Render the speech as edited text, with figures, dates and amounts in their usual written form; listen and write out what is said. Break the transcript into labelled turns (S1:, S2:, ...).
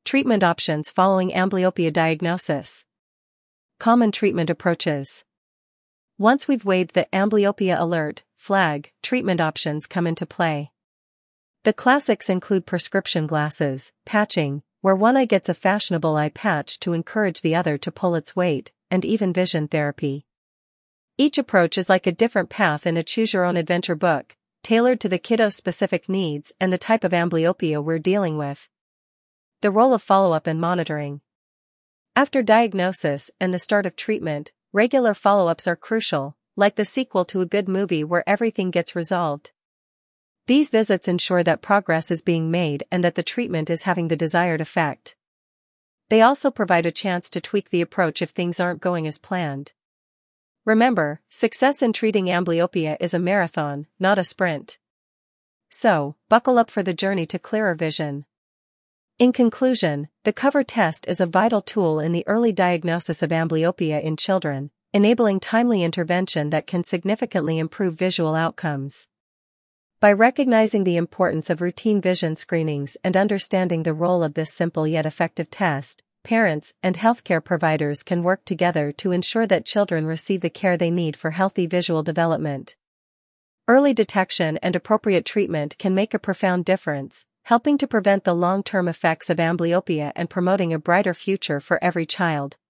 S1: Treatment options following amblyopia diagnosis. Common treatment approaches. Once we've waved the amblyopia alert flag, treatment options come into play. The classics include prescription glasses, patching, where one eye gets a fashionable eye patch to encourage the other to pull its weight, and even vision therapy. Each approach is like a different path in a choose-your-own-adventure book, tailored to the kiddo's specific needs and the type of amblyopia we're dealing with. The role of follow-up and monitoring. After diagnosis and the start of treatment, regular follow-ups are crucial, like the sequel to a good movie where everything gets resolved. These visits ensure that progress is being made and that the treatment is having the desired effect. They also provide a chance to tweak the approach if things aren't going as planned. Remember, success in treating amblyopia is a marathon, not a sprint. So, buckle up for the journey to clearer vision. In conclusion, the cover test is a vital tool in the early diagnosis of amblyopia in children, enabling timely intervention that can significantly improve visual outcomes. By recognizing the importance of routine vision screenings and understanding the role of this simple yet effective test, parents and healthcare providers can work together to ensure that children receive the care they need for healthy visual development. Early detection and appropriate treatment can make a profound difference, helping to prevent the long-term effects of amblyopia and promoting a brighter future for every child.